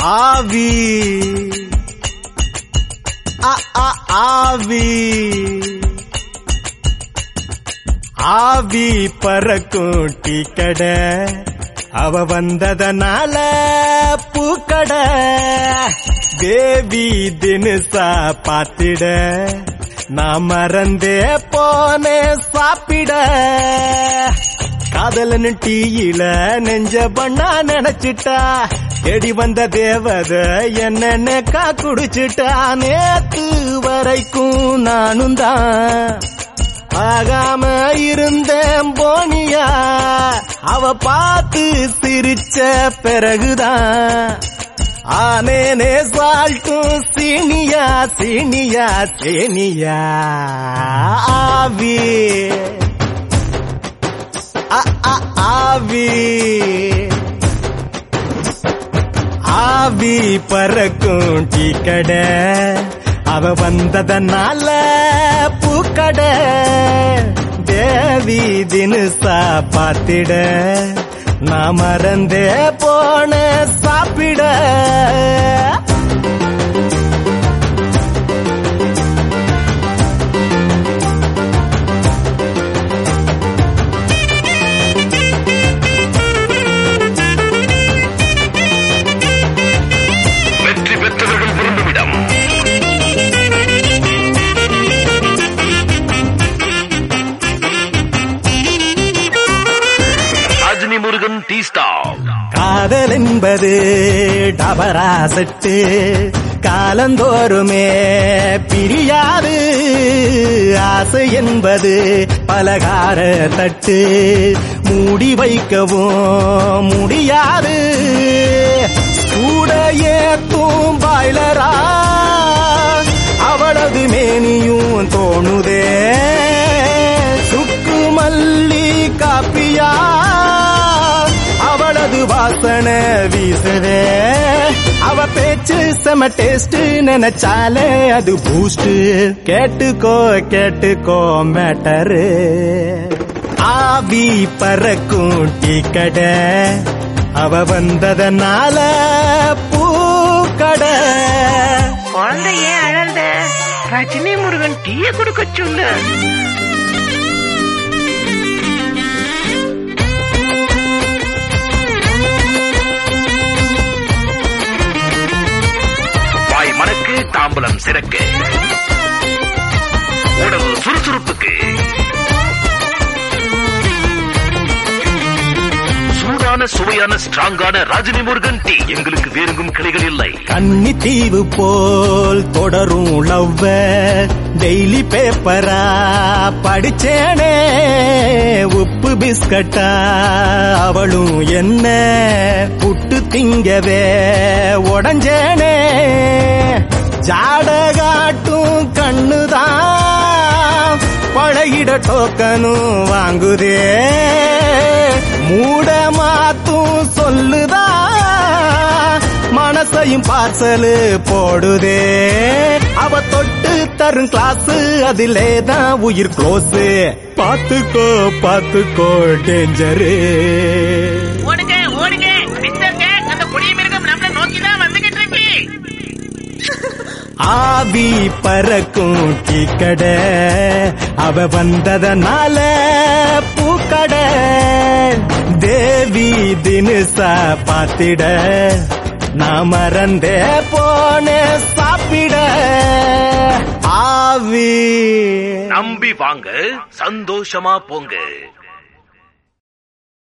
ஆவி ஆவி ஆவி பறக்கும் டீ கடை அவ வந்ததனால பூக்கடை தேவி தினுசா பாத்திட நான் மறந்தே போனே சாப்பிட காதலன்னு டீயில நெஞ்ச பண்ணா நினைச்சிட்டா தேடி வந்த தேவத என்னன்னு குடிச்சிட்டா நேத்து வரைக்கும் நானும் தான் ஆகாம இருந்தேன் போனியா அவ பார்த்து சிரிச்ச பிறகுதான் ஆனேனே சால்ட்டும் சீனியா சீனியா சீனியா ஆவி ஆவி ஆவி பறக்கும் டீ கடை அவ வந்ததனால பூக்கடை தேவி தினுசா பாத்திட நான் மறந்தே போன சாப்பிட முருகன் டீ ஸ்டால். காதல் என்பது டபரா செட்டு காலந்தோறுமே பிரியாது ஆசை என்பது பலகார தட்டு மூடி வைக்கவும் முடியாது கூட ஏத்தும் பாய்லரா அவளது மேனியும் தோணுதே சுக்கு மல்லி காப்பியா அவளது வாசனை வீசுதே அவ பேச்சு செம டேஸ்ட் நினைச்சாலே அது பூஸ்ட் கேட்டுக்கோ கேட்டுக்கோ மேட்டரு ஆவி பறக்கும் டீ கடை அவ வந்ததனால பூக்கடை குழந்தை ஏன் அழந்த ரஜினி முருகன் டீய கொடுக்க சொல்லு. மனக்கு தாம்பலம் சிறக்கு உடல் சுறுசுறுப்புக்கு சூடான சுவையான ஸ்ட்ராங்கான ரஜினி முருகன் டீ எங்களுக்கு வேறெங்கும் கிளைகள் இல்லை. கன்னி தீவு போல் தொடரும் லவ்வ டெய்லி பேப்பரா படிச்சேனே உப்பு பிஸ்கட்டா அவளும் என்ன புட்டு திங்கவே உடஞ்சேனே ஜாடகாட்டும் கண்ணுதான் பழகிட டோக்கனும் வாங்குதே மூட மாத்தும் சொல்லுதா மனசையும் பார்சலு போடுதே அவ தொட்டு தரும் கிளாஸ் அதிலேதான் உயிர் க்ளோஸ் பாத்துக்கோ பாத்துக்கோ டேஞ்சரு ஓடுங்க ஓடுங்க பித்தங்க அந்த புளிய மிருகம் நம்மள நோக்கிதான் வந்துகிட்டு இருக்கு. ஆவி பறக்கும் டீ கடை அவ வந்ததனால பூக்கடை தேவி தினுசா பாத்திட நான் மறந்தே போன சாப்பிட ஆவி நம்பி வாங்க சந்தோஷமா போங்க.